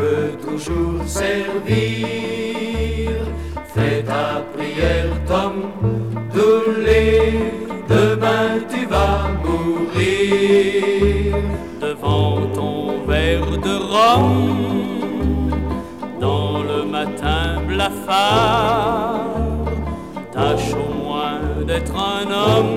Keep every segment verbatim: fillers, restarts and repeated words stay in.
peut toujours servir. Fais ta prière, Tom Dooley, demain tu vas mourir. Devant ton verre de rhum, dans le matin blafard, tâche au moins d'être un homme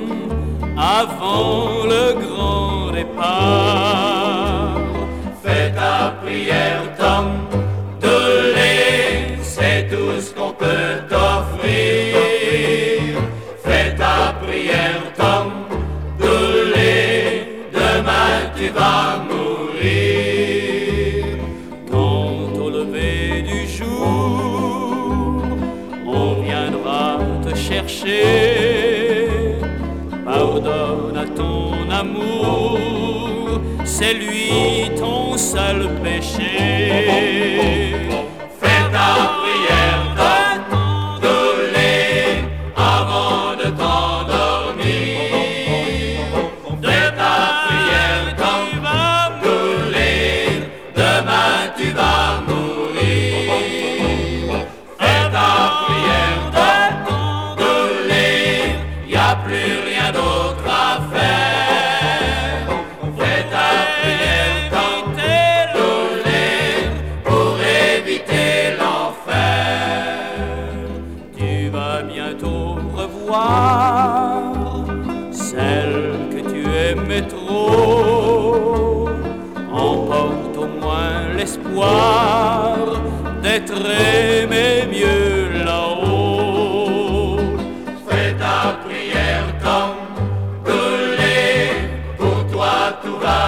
avant le grand départ. Fais ta prière, Tom Dooley, c'est tout ce qu'on peut t'offrir. Fais ta prière, Tom Dooley, demain tu vas mourir. Quant au lever du jour, on viendra te chercher. Pardonne à ton amour, c'est lui ton seul péché. Fais ta prière, Tom Dooley, avant de t'endormir. Fais ta prière, Tom Dooley, demain tu vas mourir. Fais ta prière, Tom Dooley, y a plus rien d'autre à faire. Fais ta prière, Tom Dooley, pour éviter l'enfer. Tu vas bientôt revoir celle que tu aimais trop. Emporte au moins l'espoir d'être aimé mieux là-haut. Fais ta prière, Tom Dooley, pour toi tout va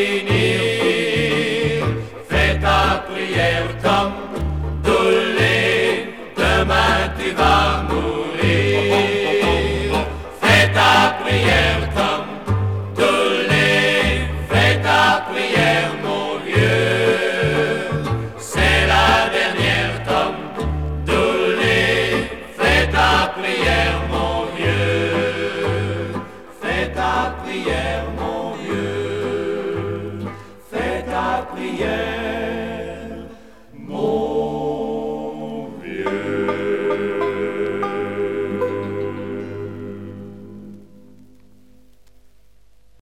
finir. Fais ta prière, Tom Dooley, demain tu vas